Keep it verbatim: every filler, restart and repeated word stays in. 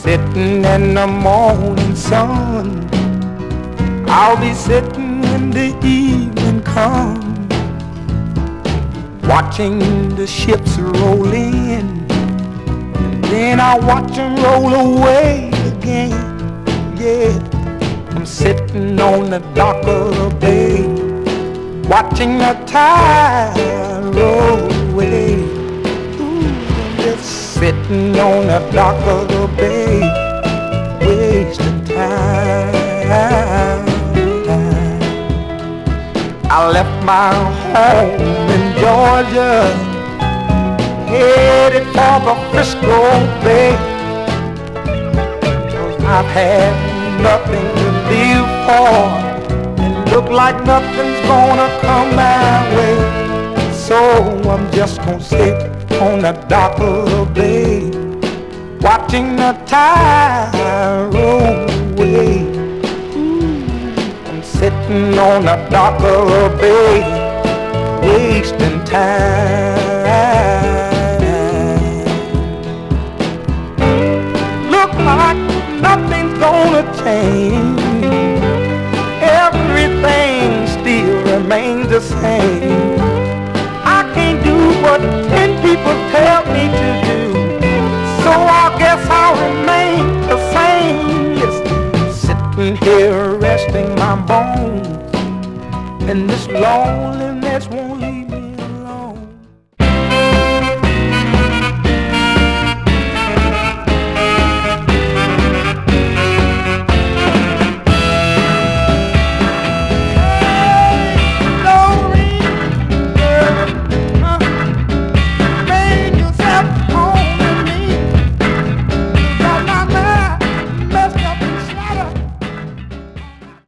sitting in the morning sun. I'll be sitting when the evening comes, watching the ships roll in, and then I'll watch them roll away again. Yeah, I'm sitting on the dock of the bay, watching the tide roll away. Ooh, I'm just sitting on the dock of the bay, wasting time. I left my home in Georgia, headed for the Frisco Bay, 'cause I've had nothing to live for, and look like nothing's gonna come my way. So I'm just gonna sit on the dock of the bay, watching the tide roll away. Sitting on the dock of the bay, wasting time. Look like nothing's gonna change, everything still remains the same. I can't do what ten people tell me to do, so I guess I'll remain the same. Yes, sitting here resting my bones, and this loneliness won't